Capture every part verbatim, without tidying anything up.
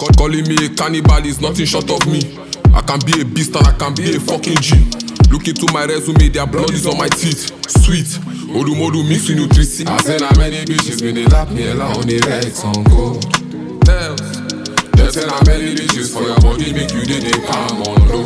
Call, calling me a cannibal is nothing short of me. I can be a beast and I can be a fucking G. Look into my resume, their blood is on my teeth. Sweet, Odu Modu mix with nutrition. I said how many bitches when they lap me along on the Rex on gold. Tell, they said how many bitches for your body make you did they calm on low.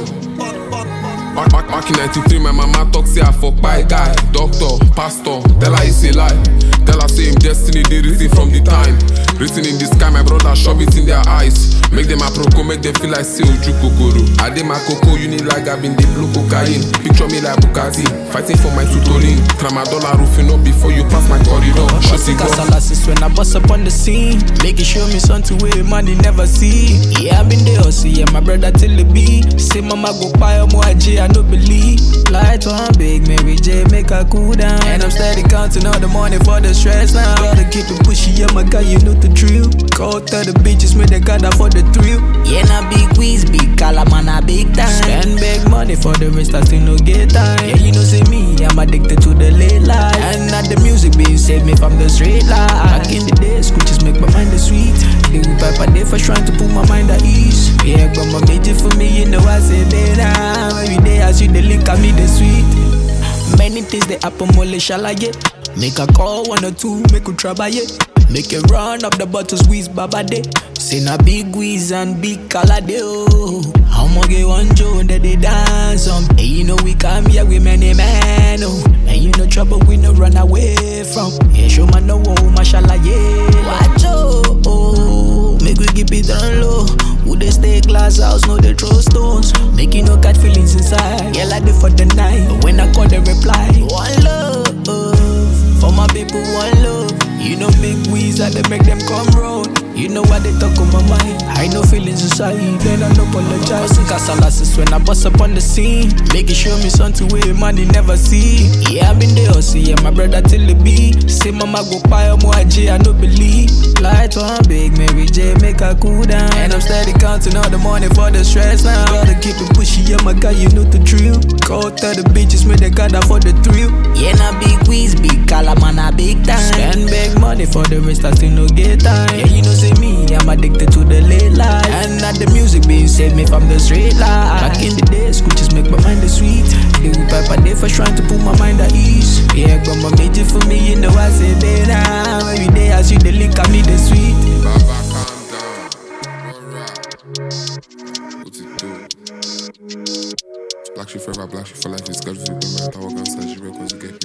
Back, back, back in ninety-three, my mama talk say I fuck by guy. Doctor, pastor, tell her it's a lie. Tell her say him destiny, they written from the time. Written in the sky, my brother shove it in their eyes. Make them a proco, make them feel like say Oju Kokoro. I did my coco, you need like I've been the blue cocaine. Picture me like Bukati, fighting for my tutoring. Tramadol roofing up before you pass my corridor. Casalasis when I bust up on the scene. Making sure me something way money never see. Yeah, I been there, see, yeah, my brother till the B. Say mama go buy a more J, I no believe. Light one big, Mary J, make her cool down. And I'm steady counting all the money for the stress now. Gotta keep it pushy, yeah, my guy, you know the drill. Go tell the bitches, make they got that for the thrill. Yeah, na big whiz, big color, man, a big time. Spend big money for the rest, I still no get time. Yeah, you know, say me, I'm addicted to the late life. And not the music, baby, save me from the straight line. Back in the day, scooches make my mind the sweet. They will pipe a day for trying to put my mind at ease. Yeah, but my major for me, you know, I say they now. Every day I see the link, I me the sweet. Many things they happen, mole shall I get. Make a call, one or two, make you try by it. Make it run up the bottle, squeeze baba day. Say na big whiz and big color day, oh. I'ma get one Joe that they dance on. Hey, you know we come here with many men, oh. And you know trouble we no run away from. Yeah, show man no oh, mashallah, yeah. Watch oh, oh. Make we keep it on low. Who they stay glass house, no they throw stones. Make you no cat feelings inside. Yeah, like they for the night. But when I call they reply, one love. For my people, one love. You know big wheeze and they make them come round. You know what they talk on my mind. I know feelings inside, then I don't apologize. Casalasis when I bust up on the scene. Making sure me something way money never see. Yeah, I been there, see, yeah, my brother till the B. Say mama go buy a more J, I no believe. Light one big, Mary J, make her cool down. And I'm steady counting all the money for the stress now. Gotta keep it pushy, yeah, my guy, you know the drill. Go tell the bitches, make they got that for the thrill. Yeah, na big whiz, big color, man, a big time. Spend big money for the rest, I still no get time. Yeah, you know, say me, I'm addicted to the late life. And not the music, baby, save me from the straight line. Back in the day, scooches make my mind the sweet. They will pipe a day for trying to put my mind at ease. Yeah, but my major for me, you know I say they now. Every day I see the link, I me the sweet. Baba, calm down. Alright. What's it do? Black shit forever, black shit for life. It's got to be the man. I walk outside, you records again.